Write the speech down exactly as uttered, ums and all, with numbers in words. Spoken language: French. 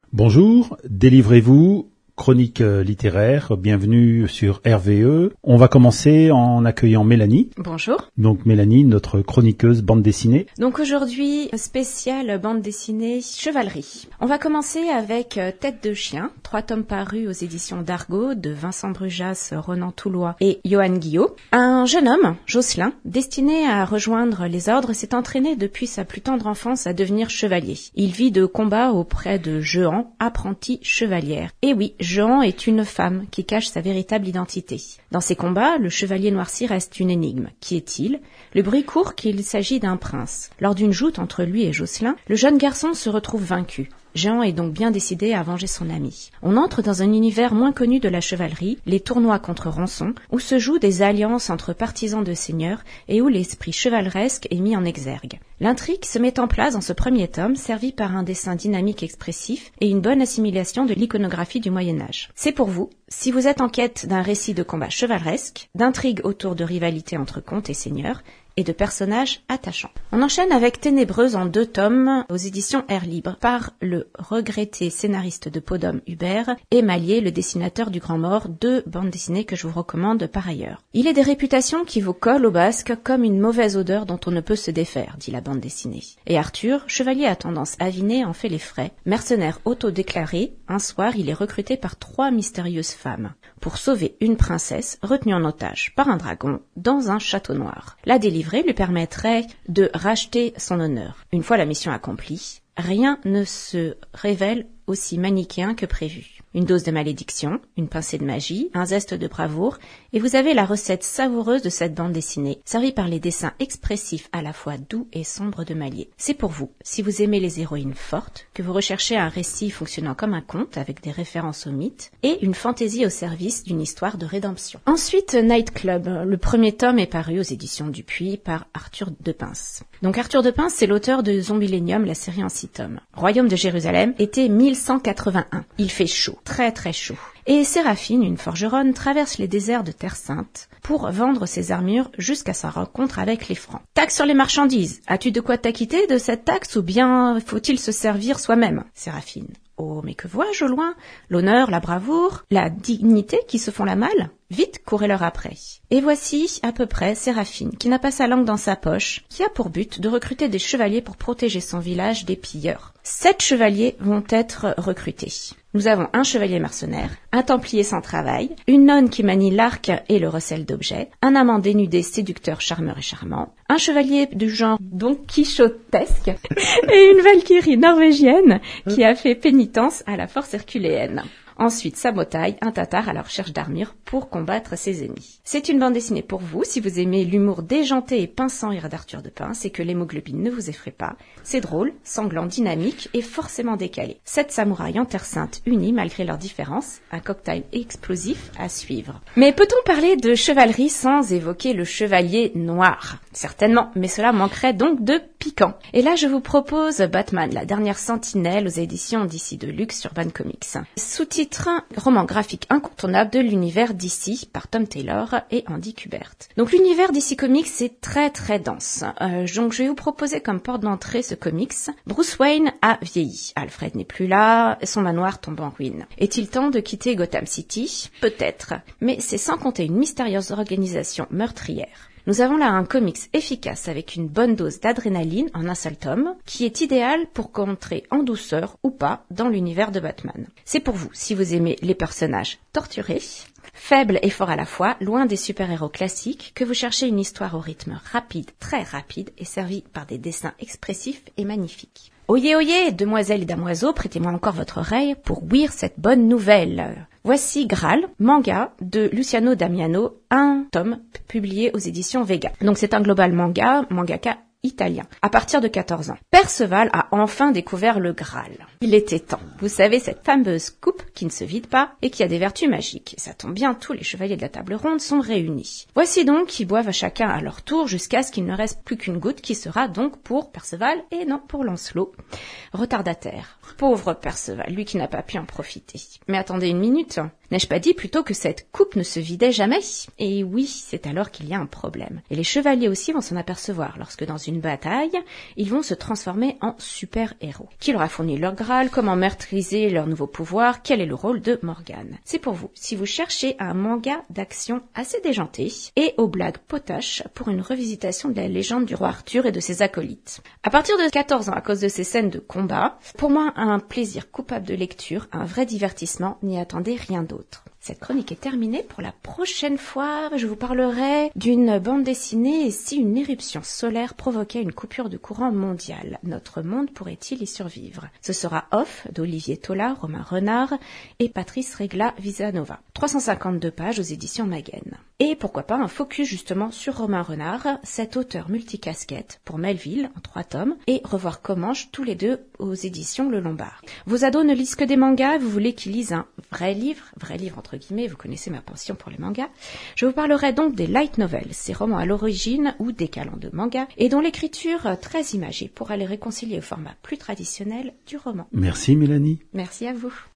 Bonjour, délivrez-vous, chronique littéraire, bienvenue sur R V E. On va commencer en accueillant Mélanie. Bonjour. Donc Mélanie, notre chroniqueuse bande dessinée. Donc aujourd'hui, spéciale bande dessinée chevalerie. On va commencer avec Tête de chien, trois tomes parus aux éditions d'Argo de Vincent Brujas, Ronan Toulois et Johan Guillot. Un jeune homme, Jocelyn, destiné à rejoindre les ordres, s'est entraîné depuis sa plus tendre enfance à devenir chevalier. Il vit de combats auprès de Jehan, apprentie chevalière. Et oui, Jehan est une femme qui cache sa véritable identité. Dans ces combats, le chevalier noirci reste une énigme. Qui est-il ? Le bruit court qu'il s'agit d'un prince. Lors d'une joute entre lui et Jocelyn, le jeune garçon se retrouve vaincu. Jehan est donc bien décidé à venger son ami. On entre dans un univers moins connu de la chevalerie, les tournois contre rançon, où se jouent des alliances entre partisans de seigneurs et où l'esprit chevaleresque est mis en exergue. L'intrigue se met en place dans ce premier tome, servi par un dessin dynamique expressif et une bonne assimilation de l'iconographie du Moyen-Âge. C'est pour vous, si vous êtes en quête d'un récit de combat chevaleresque, d'intrigue autour de rivalités entre comtes et seigneurs, et de personnages attachants. On enchaîne avec Ténébreuse en deux tomes aux éditions Air Libre par le regretté scénariste de Podum Hubert et Mallier, le dessinateur du Grand Mort, deux bandes dessinées que je vous recommande par ailleurs. Il est des réputations qui vous collent au basque comme une mauvaise odeur dont on ne peut se défaire, dit la bande dessinée. Et Arthur, chevalier à tendance avinée, en fait les frais. Mercenaire autodéclaré, un soir il est recruté par trois mystérieuses femmes pour sauver une princesse retenue en otage par un dragon dans un château noir. La délivrer lui permettrait de racheter son honneur. Une fois la mission accomplie, rien ne se révèle aussi manichéen que prévu. Une dose de malédiction, une pincée de magie, un zeste de bravoure, et vous avez la recette savoureuse de cette bande dessinée, servie par les dessins expressifs à la fois doux et sombres de Mallier. C'est pour vous, si vous aimez les héroïnes fortes, que vous recherchez un récit fonctionnant comme un conte, avec des références au mythe, et une fantaisie au service d'une histoire de rédemption. Ensuite, Night Club. Le premier tome est paru aux éditions Dupuis par Arthur Depince. Donc Arthur Depince, c'est l'auteur de Zombielénium, la série en six tomes. Royaume de Jérusalem, été mille cent quatre-vingt-un. Il fait chaud. Très très chaud. Et Séraphine, une forgeronne, traverse les déserts de Terre Sainte pour vendre ses armures jusqu'à sa rencontre avec les Francs. Taxe sur les marchandises. As-tu de quoi t'acquitter de cette taxe ou bien faut-il se servir soi-même, Séraphine? Oh, mais que vois-je au loin? L'honneur, la bravoure, la dignité qui se font la malle? Vite, courez-leur après. Et voici, à peu près, Séraphine, qui n'a pas sa langue dans sa poche, qui a pour but de recruter des chevaliers pour protéger son village des pilleurs. Sept chevaliers vont être recrutés. Nous avons un chevalier mercenaire, un templier sans travail, une nonne qui manie l'arc et le recel d'objets, un amant dénudé, séducteur, charmeur et charmant, un chevalier du genre Don Quichotesque et une valkyrie norvégienne qui a fait pénitence à la force herculéenne. Ensuite, Samotaï, un tatar à la recherche d'armure pour combattre ses ennemis. C'est une bande dessinée pour vous, si vous aimez l'humour déjanté et pinçant rire d'Arthur Depince et que l'hémoglobine ne vous effraie pas. C'est drôle, sanglant, dynamique et forcément décalé. Sept samouraïs en Terre Sainte unis malgré leurs différences, un cocktail explosif à suivre. Mais peut-on parler de chevalerie sans évoquer le chevalier noir? Certainement, mais cela manquerait donc de piquant. Et là, je vous propose Batman, la dernière sentinelle aux éditions D C de luxe sur Van Comics. Sous-titre roman graphique incontournable de l'univers D C par Tom Taylor et Andy Kubert. Donc l'univers D C Comics c'est très très dense. Euh, donc je vais vous proposer comme porte d'entrée ce comics. Bruce Wayne a vieilli. Alfred n'est plus là, son manoir tombe en ruine. Est-il temps de quitter Gotham City? Peut-être. Mais c'est sans compter une mystérieuse organisation meurtrière. Nous avons là un comics efficace avec une bonne dose d'adrénaline en un seul tome, qui est idéal pour entrer en douceur ou pas dans l'univers de Batman. C'est pour vous, si vous aimez les personnages torturés, faibles et forts à la fois, loin des super-héros classiques, que vous cherchez une histoire au rythme rapide, très rapide, et servie par des dessins expressifs et magnifiques. Oyez, oyez, demoiselles et damoiseaux, prêtez-moi encore votre oreille pour ouïr cette bonne nouvelle. Voici Graal, manga de Luciano Damiano, un tome publié aux éditions Vega. Donc c'est un global manga, mangaka italien, à partir de quatorze ans. Perceval a enfin découvert le Graal. Il était temps. Vous savez, cette fameuse coupe qui ne se vide pas et qui a des vertus magiques. Et ça tombe bien, tous les chevaliers de la table ronde sont réunis. Voici donc qu'ils boivent chacun à leur tour jusqu'à ce qu'il ne reste plus qu'une goutte qui sera donc pour Perceval et non pour Lancelot. Retardataire. Pauvre Perceval, lui qui n'a pas pu en profiter. Mais attendez une minute. N'ai-je pas dit plutôt que cette coupe ne se vidait jamais? Et oui, c'est alors qu'il y a un problème. Et les chevaliers aussi vont s'en apercevoir lorsque dans une bataille, ils vont se transformer en super-héros. Qui leur a fourni leur Graal? Comment maîtriser leur nouveau pouvoir? Quel est le rôle de Morgane? C'est pour vous, si vous cherchez un manga d'action assez déjanté et aux blagues potaches pour une revisitation de la légende du roi Arthur et de ses acolytes. À partir de quatorze ans, à cause de ces scènes de combat, pour moi un plaisir coupable de lecture, un vrai divertissement, n'y attendez rien d'autre. Cette chronique est terminée. Pour la prochaine fois, je vous parlerai d'une bande dessinée et si une éruption solaire provoquait une coupure de courant mondiale. Notre monde pourrait-il y survivre? Ce sera Off d'Olivier Tola, Romain Renard et Patrice Regla Visanova. trois cent cinquante-deux pages aux éditions Maguen. Et pourquoi pas un focus justement sur Romain Renard, cet auteur multicasquette pour Melville en trois tomes et Revoir Comanche tous les deux aux éditions Le Lombard. Vos ados ne lisent que des mangas, vous voulez qu'ils lisent un vrai livre, vrai livre entre guillemets, vous connaissez ma penchant pour les mangas. Je vous parlerai donc des light novels, ces romans à l'origine ou décalant de manga et dont l'écriture très imagée pourra les réconcilier au format plus traditionnel du roman. Merci Mélanie. Merci à vous.